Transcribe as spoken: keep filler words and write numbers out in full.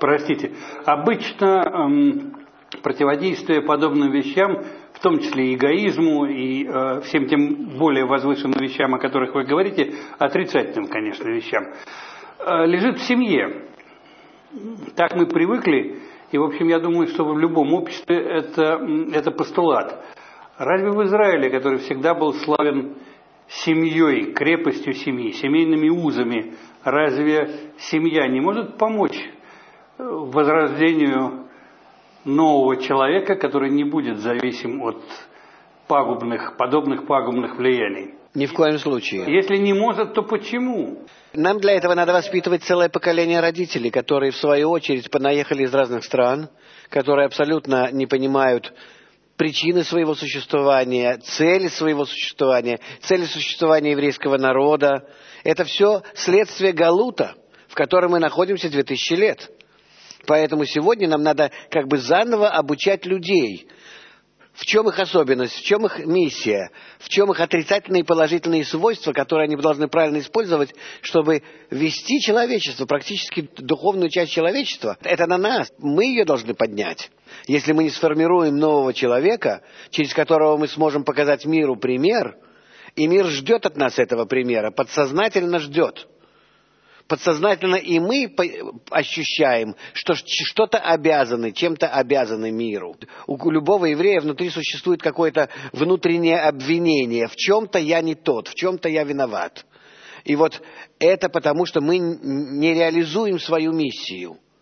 простите, обычно эм, противодействие подобным вещам, в том числе и эгоизму, и э, всем тем более возвышенным вещам, о которых вы говорите, отрицательным, конечно, вещам, э, лежит в семье. Так мы привыкли, и, в общем, я думаю, что в любом обществе это, это постулат. Разве в Израиле, который всегда был славен семьей, крепостью семьи, семейными узами, разве семья не может помочь возрождению нового человека, который не будет зависим от пагубных, подобных пагубных влияний? Ни в коем случае. Если не может, то почему? Нам для этого надо воспитывать целое поколение родителей, которые, в свою очередь, понаехали из разных стран, которые абсолютно не понимают причины своего существования, цели своего существования, цели существования еврейского народа. Это все следствие галута, в котором мы находимся две тысячи лет. Поэтому сегодня нам надо как бы заново обучать людей. В чем их особенность, в чем их миссия, в чем их отрицательные и положительные свойства, которые они должны правильно использовать, чтобы вести человечество, практически духовную часть человечества. Это на нас, мы ее должны поднять. Если мы не сформируем нового человека, через которого мы сможем показать миру пример, и мир ждет от нас этого примера, подсознательно ждет. Подсознательно и мы ощущаем, что что-то обязаны, чем-то обязаны миру. У любого еврея внутри существует какое-то внутреннее обвинение. В чем-то я не тот, в чем-то я виноват. И вот это потому, что мы не реализуем свою миссию.